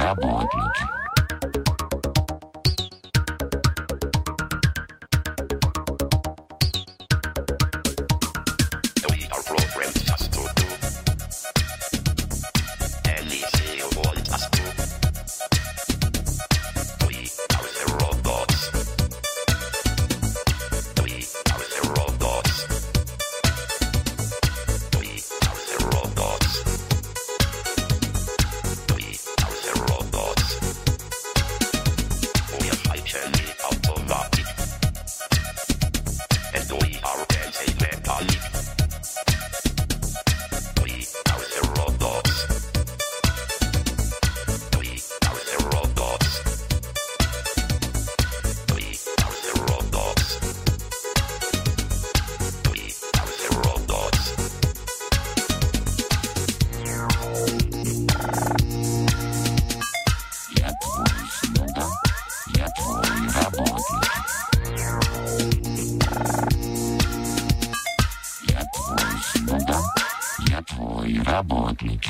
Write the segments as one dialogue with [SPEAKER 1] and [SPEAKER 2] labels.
[SPEAKER 1] работники. Работники.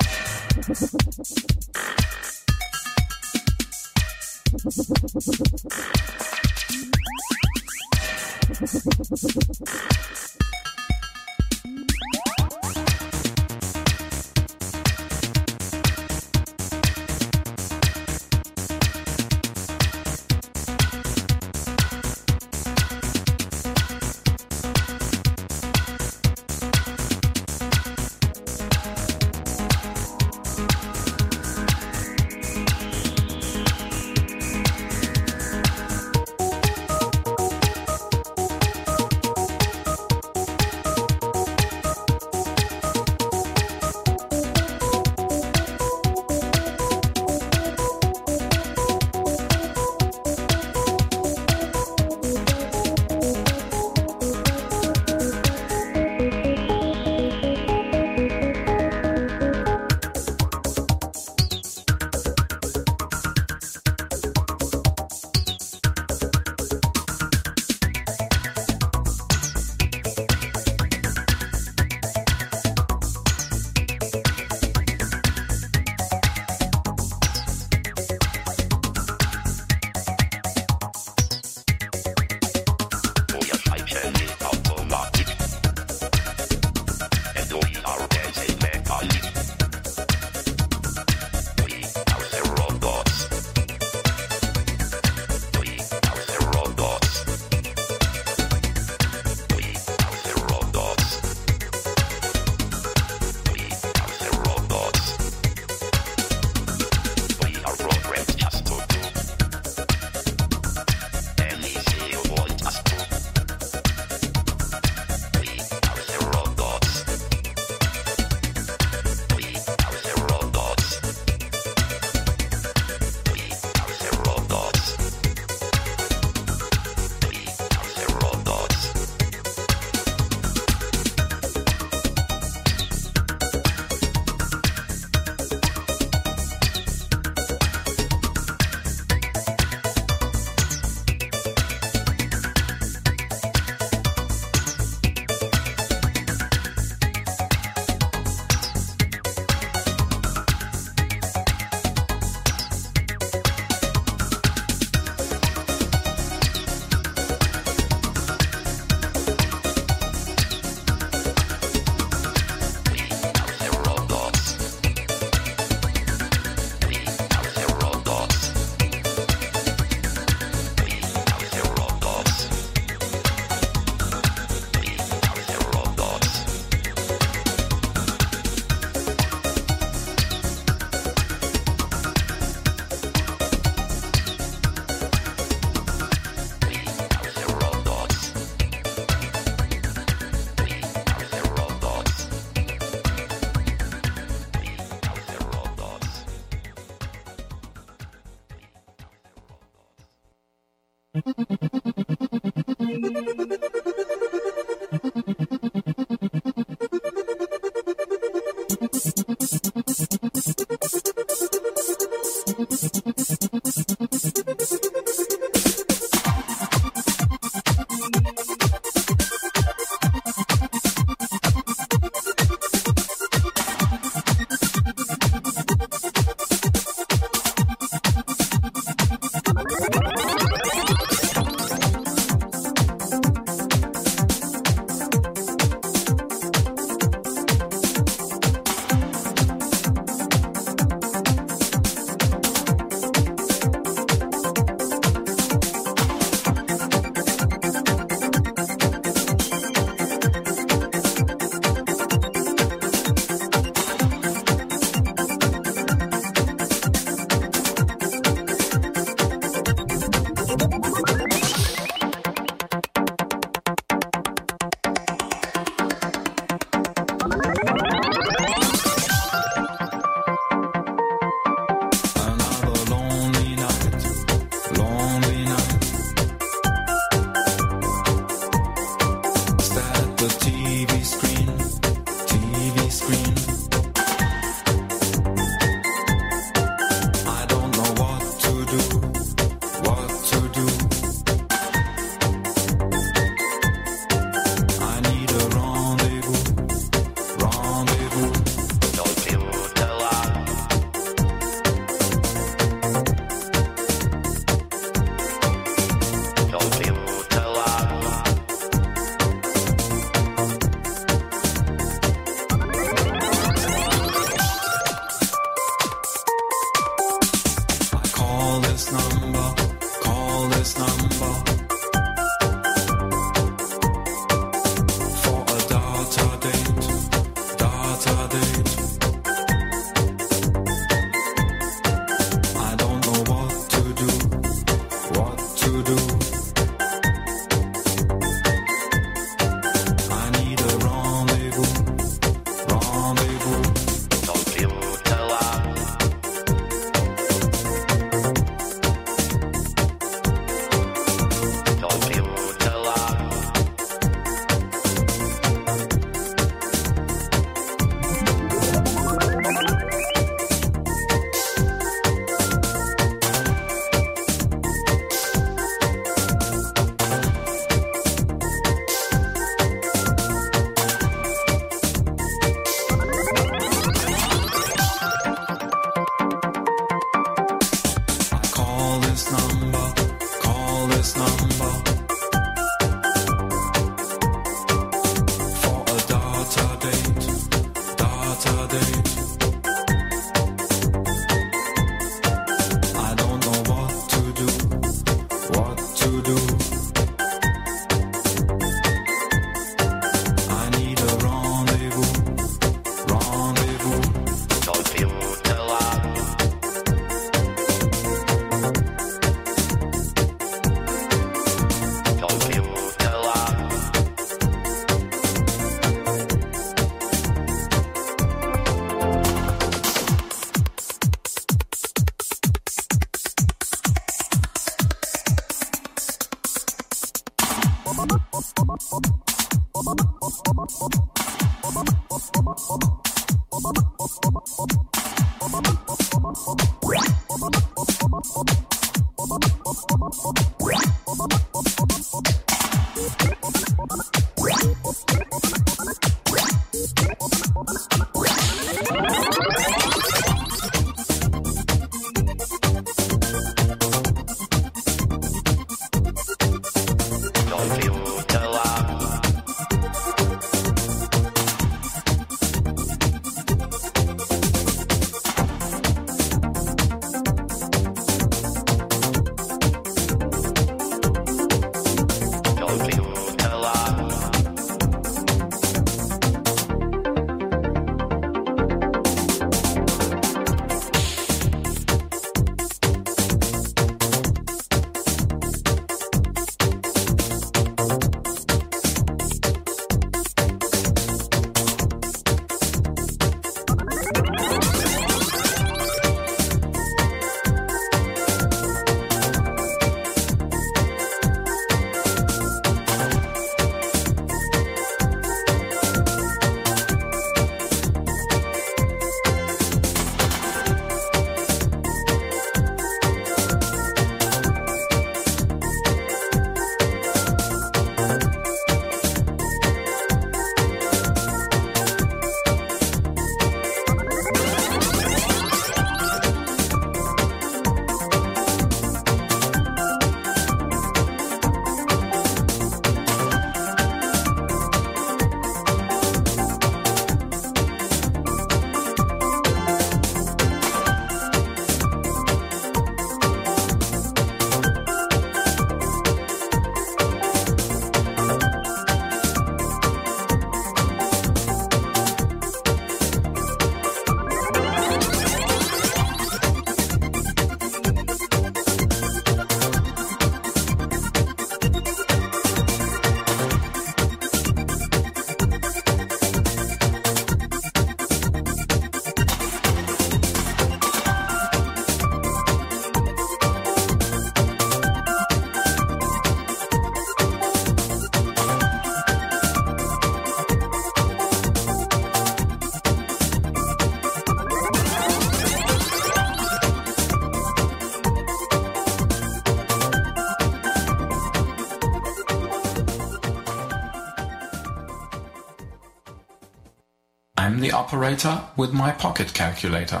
[SPEAKER 2] I'm the operator with my pocket calculator.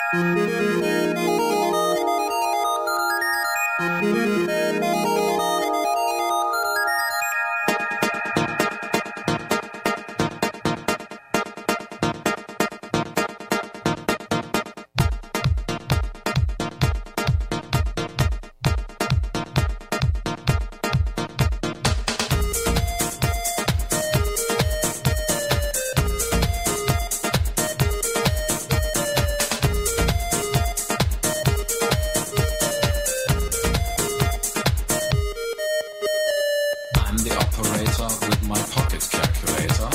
[SPEAKER 2] I'm the operator with my pocket calculator.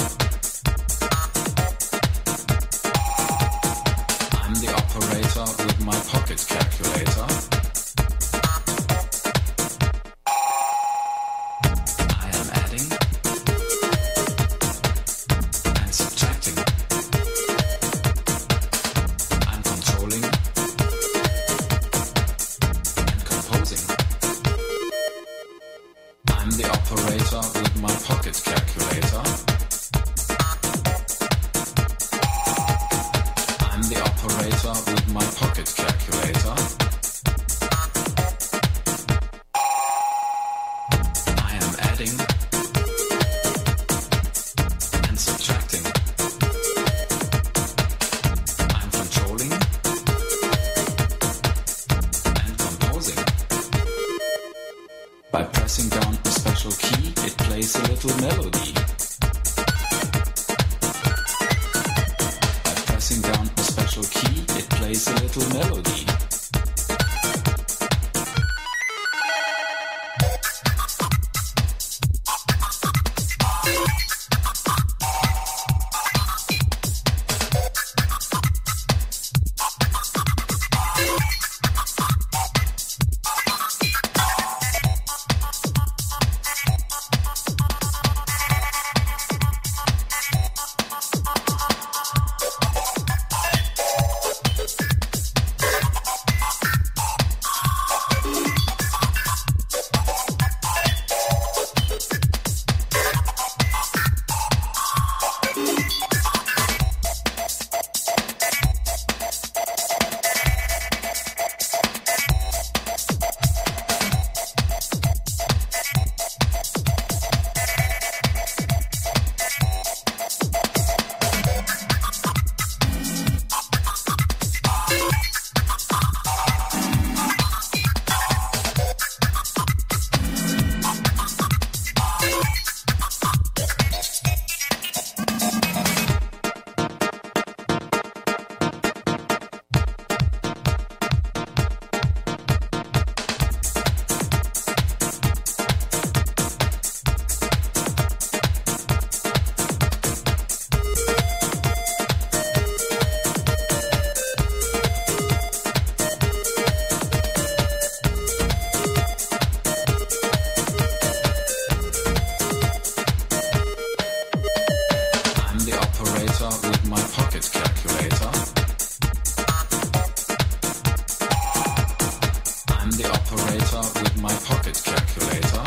[SPEAKER 2] I'm the operator with my pocket calculator. I am adding and subtracting. I'm controlling and composing. I'm the operator with my pocket calculator. I'm the operator with my pocket calculator. I am adding and subtracting. I'm controlling and composing. By pressing down a special key, it plays a little melody. By pressing down a special key, it plays a little melody. With my pocket calculator. I'm the operator with my pocket calculator.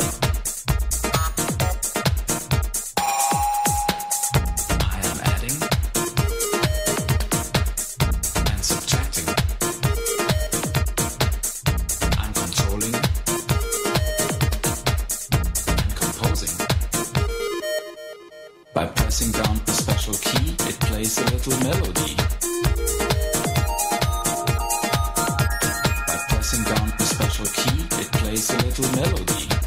[SPEAKER 2] I am adding and subtracting. I'm controlling and composing. By pressing down a special key, it plays a little melody. By pressing down a special key, it plays a little melody.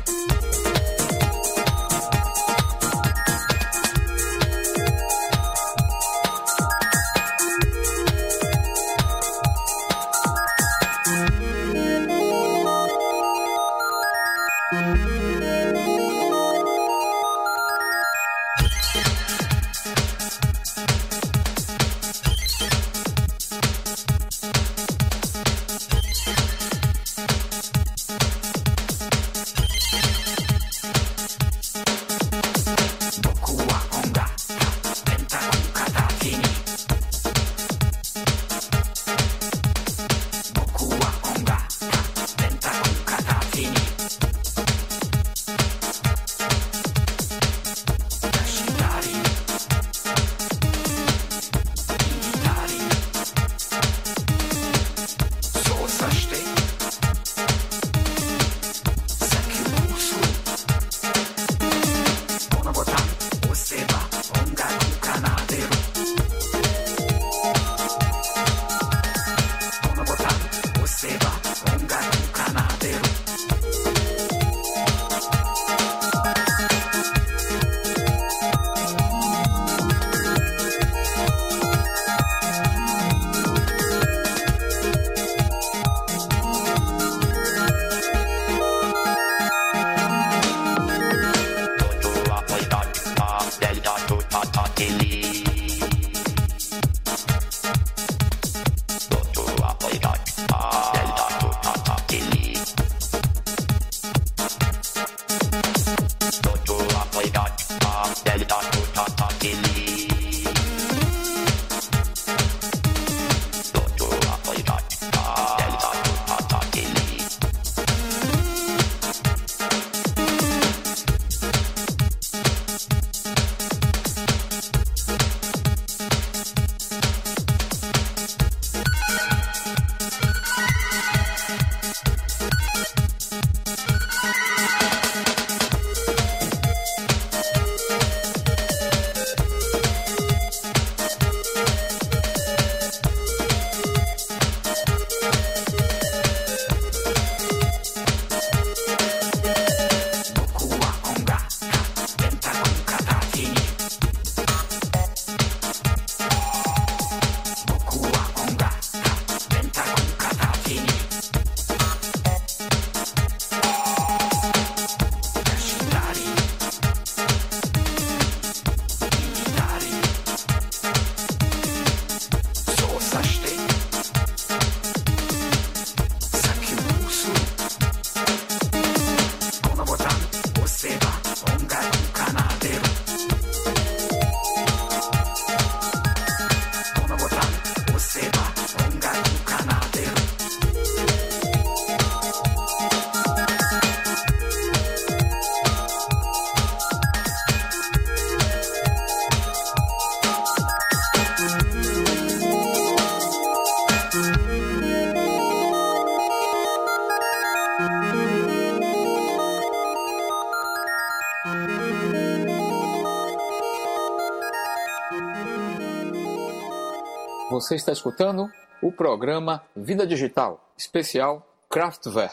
[SPEAKER 3] Você está escutando o programa Vida Digital, especial Kraftwerk.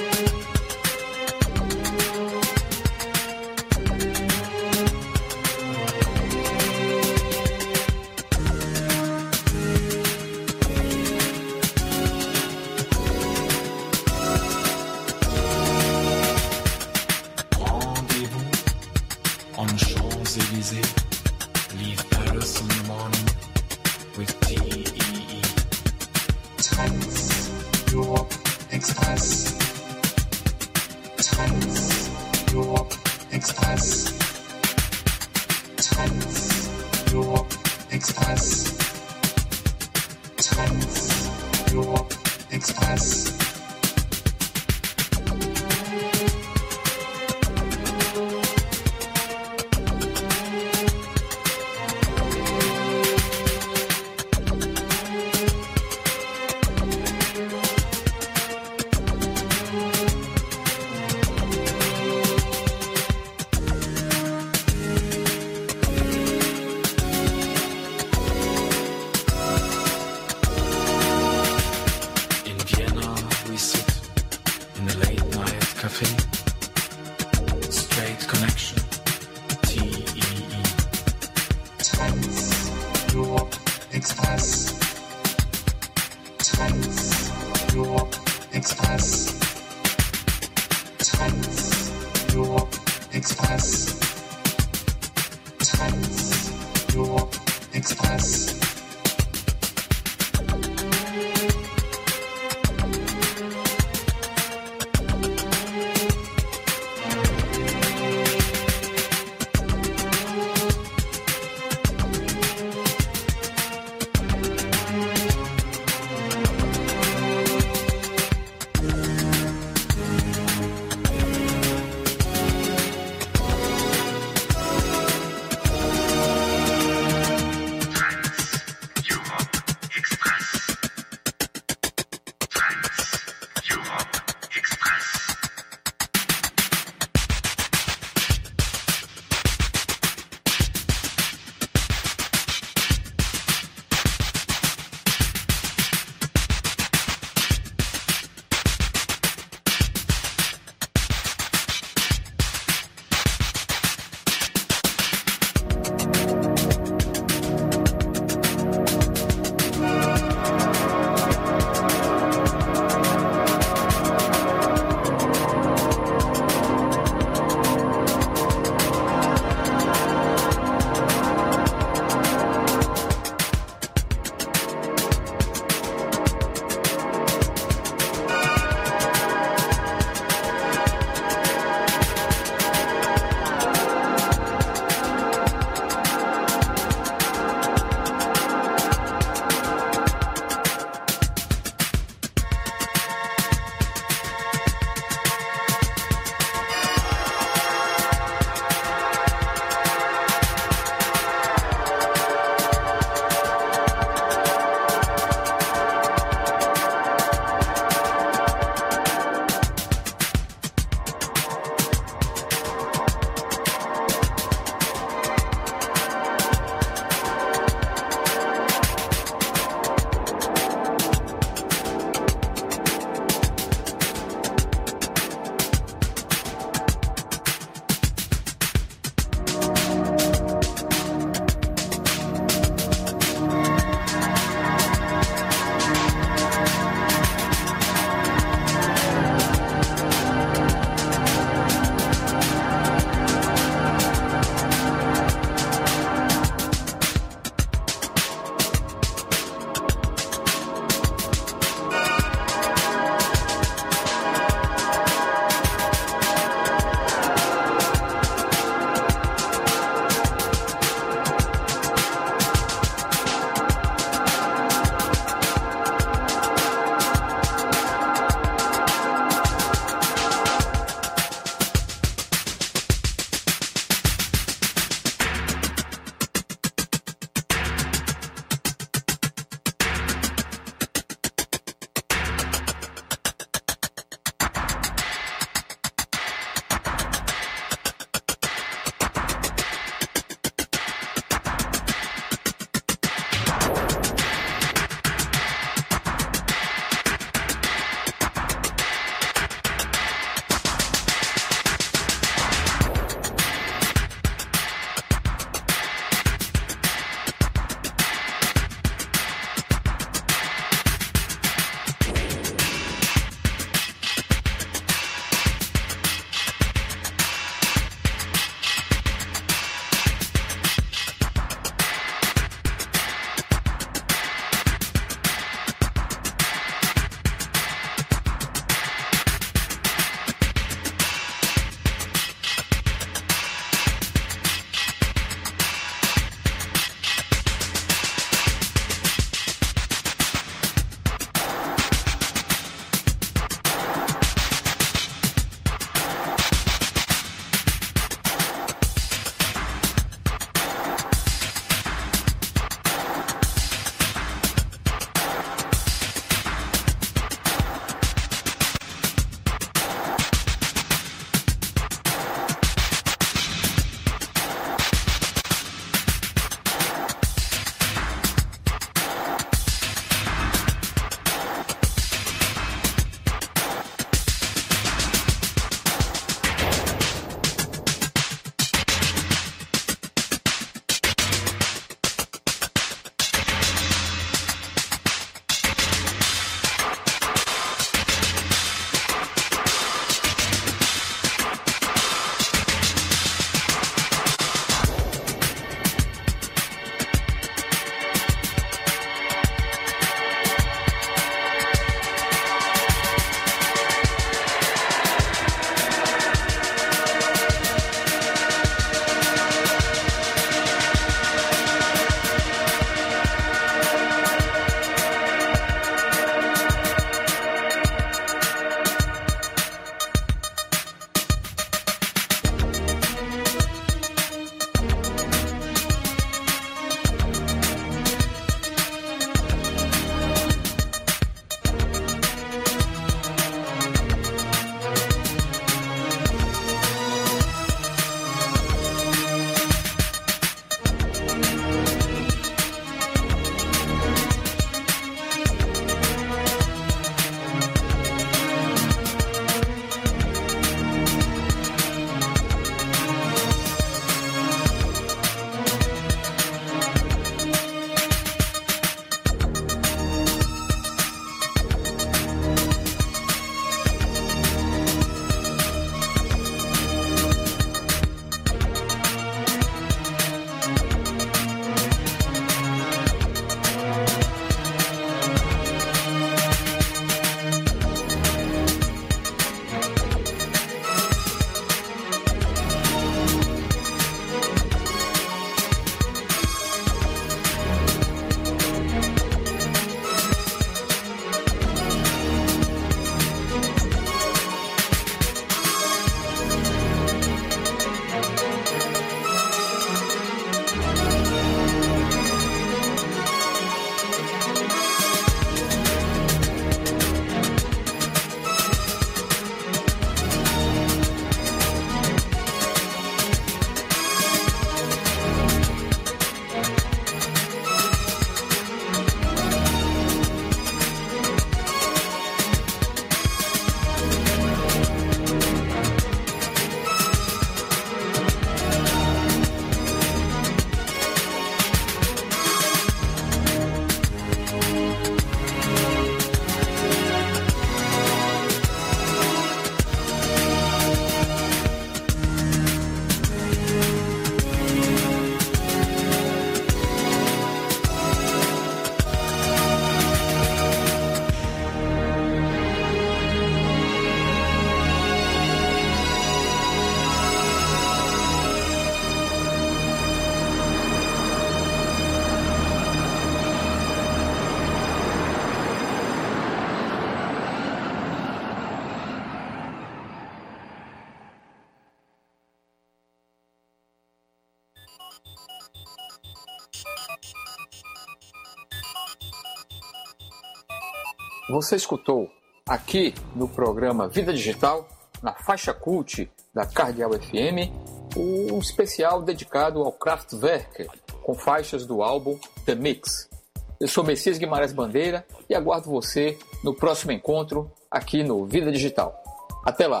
[SPEAKER 3] Você escutou aqui no programa Vida Digital, na faixa Cult da Cardeal FM, um especial dedicado ao Kraftwerk, com faixas do álbum The Mix. Eu sou Messias Guimarães Bandeira e aguardo você no próximo encontro aqui no Vida Digital. Até lá!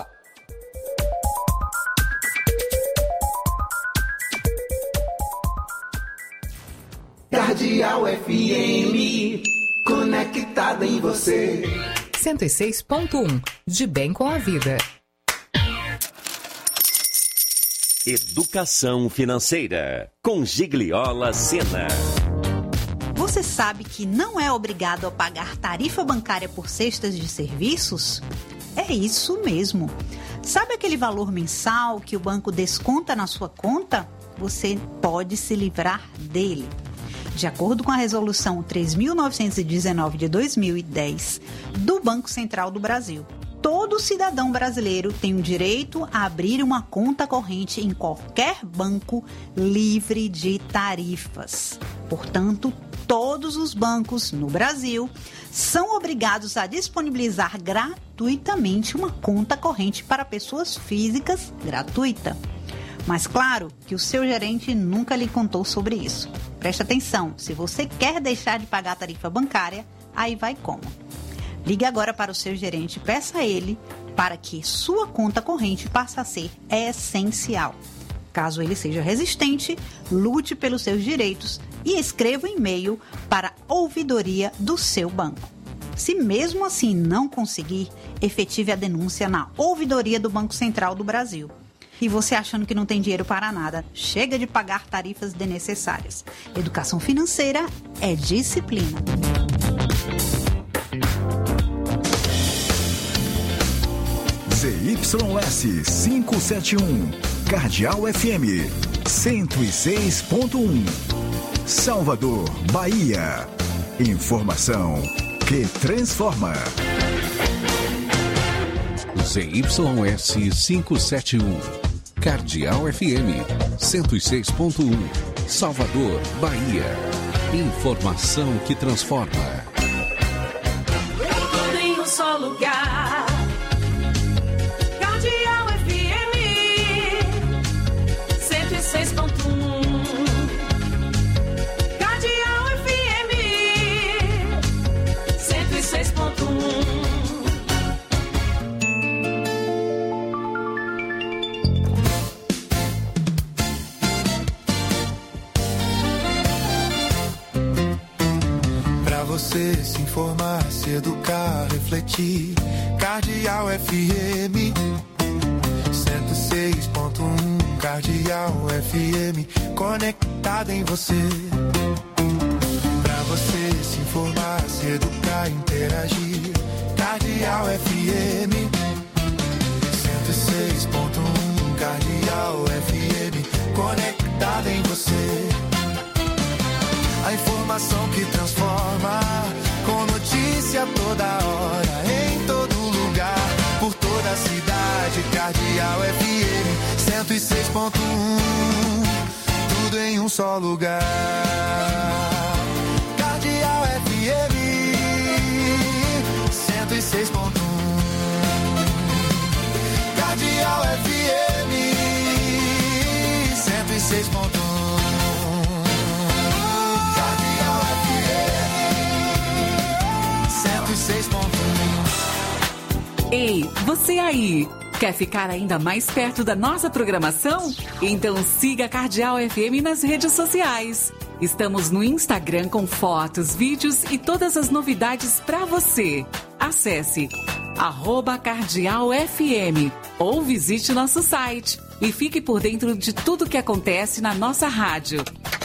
[SPEAKER 4] Cardeal FM, conectada em você.
[SPEAKER 5] 106.1, de bem com a vida.
[SPEAKER 6] Educação Financeira, com Gigliola Sena.
[SPEAKER 7] Você sabe que não é obrigado a pagar tarifa bancária por cestas de serviços? É isso mesmo. Sabe aquele valor mensal que o banco desconta na sua conta? Você pode se livrar dele. De acordo com a Resolução 3.919 de 2010 do Banco Central do Brasil, todo cidadão brasileiro tem o direito a abrir uma conta corrente em qualquer banco livre de tarifas. Portanto, todos os bancos no Brasil são obrigados a disponibilizar gratuitamente uma conta corrente para pessoas físicas gratuita. Mas claro que o seu gerente nunca lhe contou sobre isso. Preste atenção, se você quer deixar de pagar a tarifa bancária, aí vai como? Ligue agora para o seu gerente e peça a ele para que sua conta corrente passe a ser essencial. Caso ele seja resistente, lute pelos seus direitos e escreva um e-mail para a ouvidoria do seu banco. Se mesmo assim não conseguir, efetive a denúncia na ouvidoria do Banco Central do Brasil. E você achando que não tem dinheiro para nada, chega de pagar tarifas desnecessárias. Educação financeira é disciplina.
[SPEAKER 8] ZYS 571, Cardeal FM 106.1, Salvador, Bahia. Informação que transforma.
[SPEAKER 9] ZYS 571, Cardeal FM 106.1, Salvador, Bahia. Informação que transforma.
[SPEAKER 10] Tudo em um só lugar. Cardeal FM 106.1. Cardeal FM 106.1.
[SPEAKER 4] Você se informar, se educar, refletir. Cardeal FM 106.1. Cardeal FM, conectada em você. Pra você se informar, se educar, interagir. Cardeal FM 106.1. Cardeal FM, conectada em você. A informação que transforma, com notícia toda hora, em todo lugar, por toda a cidade. Cardeal FM 106.1, tudo em um só lugar. Cardeal FM 106.1. Cardeal FM 106.1.
[SPEAKER 11] Ei, você aí! Quer ficar ainda mais perto da nossa programação? Então siga a Cardeal FM nas redes sociais. Estamos no Instagram com fotos, vídeos e todas as novidades para você. Acesse @CardealFM ou visite nosso site e fique por dentro de tudo que acontece na nossa rádio.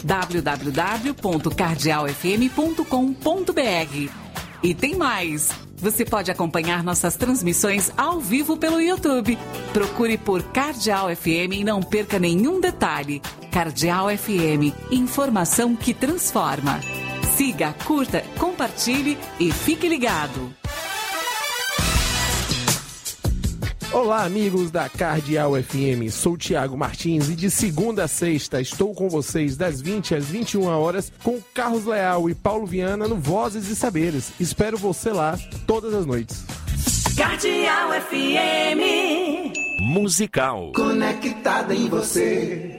[SPEAKER 11] www.cardealfm.com.br. E tem mais! Você pode acompanhar nossas transmissões ao vivo pelo YouTube. Procure por Cardeal FM e não perca nenhum detalhe. Cardeal FM, informação que transforma. Siga, curta, compartilhe e fique ligado.
[SPEAKER 12] Olá, amigos da Cardeal FM, sou Thiago Martins e de segunda a sexta estou com vocês das 20 às 21 horas com Carlos Leal e Paulo Viana no Vozes e Saberes. Espero você lá todas as noites.
[SPEAKER 10] Cardeal FM
[SPEAKER 6] Musical.
[SPEAKER 4] Conectada em você.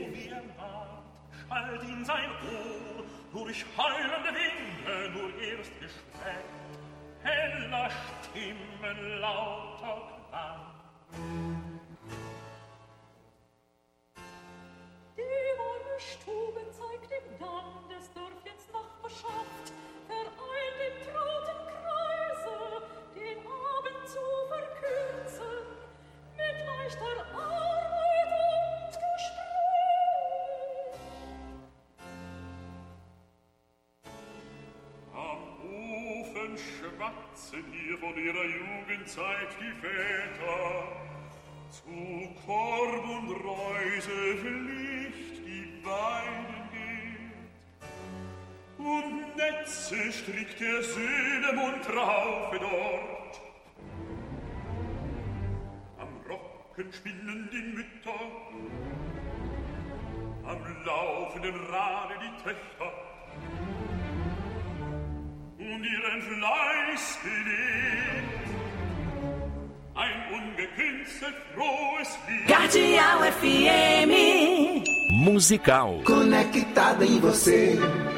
[SPEAKER 10] Die warme Stube zeigt im Damm des Dörfchens Nachbarschaft, vereint im trauten Kreise, den Abend zu verkürzen, mit leichter Arbeit und Gespräch.
[SPEAKER 13] Am Ofen schwatzen hier von ihrer Jugendzeit die Väter, zu Korb und Reuse Pflicht die Weiden geht. Und Netze strickt der Söhne munter Haufe dort. Am Rocken spinnen die Mütter, am laufenden Rade die Töchter. Und ihren Fleiß gelegt, ein ungekünstelt frohes Lied.
[SPEAKER 10] Cardeal FM
[SPEAKER 6] Musical.
[SPEAKER 4] Conectada em você.